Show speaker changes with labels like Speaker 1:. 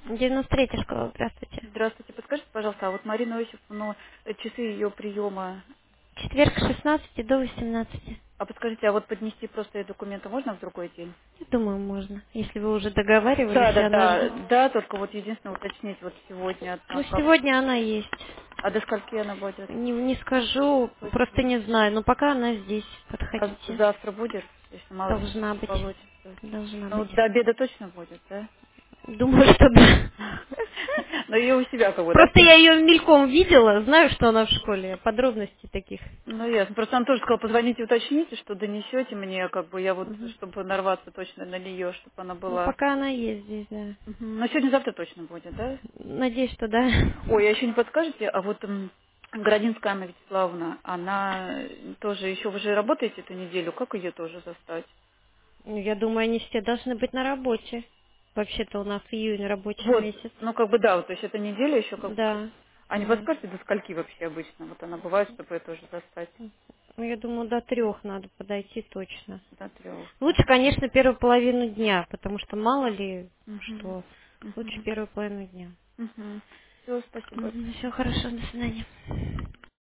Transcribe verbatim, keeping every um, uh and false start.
Speaker 1: девяносто третья школа, здравствуйте.
Speaker 2: Здравствуйте, подскажите, пожалуйста, а вот Марина Иосифовна, э, часы ее приема,
Speaker 1: Четверг с шестнадцати до восемнадцати.
Speaker 2: а подскажите, а вот поднести просто эти документы можно в другой день?
Speaker 1: Я думаю, можно. Если вы уже
Speaker 2: Да,
Speaker 1: договаривались, и
Speaker 2: да,
Speaker 1: она
Speaker 2: да,
Speaker 1: ждет.
Speaker 2: да, только вот единственное уточнить вот сегодня,
Speaker 1: Ну,
Speaker 2: а, как,
Speaker 1: сегодня она есть.
Speaker 2: а до скольки она будет?
Speaker 1: Не, не скажу, просто
Speaker 2: Точно.
Speaker 1: не знаю. Но пока она здесь.
Speaker 2: А
Speaker 1: Подходите.
Speaker 2: завтра будет, если мало ли
Speaker 1: Должна
Speaker 2: не
Speaker 1: быть.
Speaker 2: получится?
Speaker 1: Должна
Speaker 2: Ну,
Speaker 1: быть.
Speaker 2: вот до обеда точно будет, да?
Speaker 1: Думаю, что да.
Speaker 2: Но ее у себя как бы, да?
Speaker 1: Просто я ее мельком видела, знаю, что она в школе. Подробностей таких.
Speaker 2: Ну, ясно. Просто он тоже сказал, позвоните, уточните, что донесете мне, как бы, я вот,
Speaker 1: Мгм.
Speaker 2: чтобы нарваться точно на нее, чтобы она
Speaker 1: Ну,
Speaker 2: была.
Speaker 1: пока она есть здесь, да.
Speaker 2: Мгм. Но сегодня-завтра точно будет, да?
Speaker 1: Надеюсь, что да.
Speaker 2: Ой, а еще не подскажете, а вот м, Городинская Анна Вячеславовна, она э, тоже еще, вы же работаете эту неделю, как ее тоже застать?
Speaker 1: Ну, я думаю, они все должны быть на работе. Вообще-то у нас июнь рабочий
Speaker 2: Вот,
Speaker 1: месяц.
Speaker 2: ну как бы да, вот, то есть эта неделя еще как бы, как-
Speaker 1: Да,
Speaker 2: а не
Speaker 1: да.
Speaker 2: подскажете, до скольки вообще обычно? Вот она бывает, чтобы ее тоже застать
Speaker 1: Ну, я думаю, до трех надо подойти точно.
Speaker 2: до трех, да?
Speaker 1: Лучше, конечно, первую половину дня, потому что мало ли
Speaker 2: Угу.
Speaker 1: что. Лучше
Speaker 2: Угу.
Speaker 1: первую половину дня.
Speaker 2: Угу. Все, спасибо.
Speaker 1: Все хорошо, до свидания.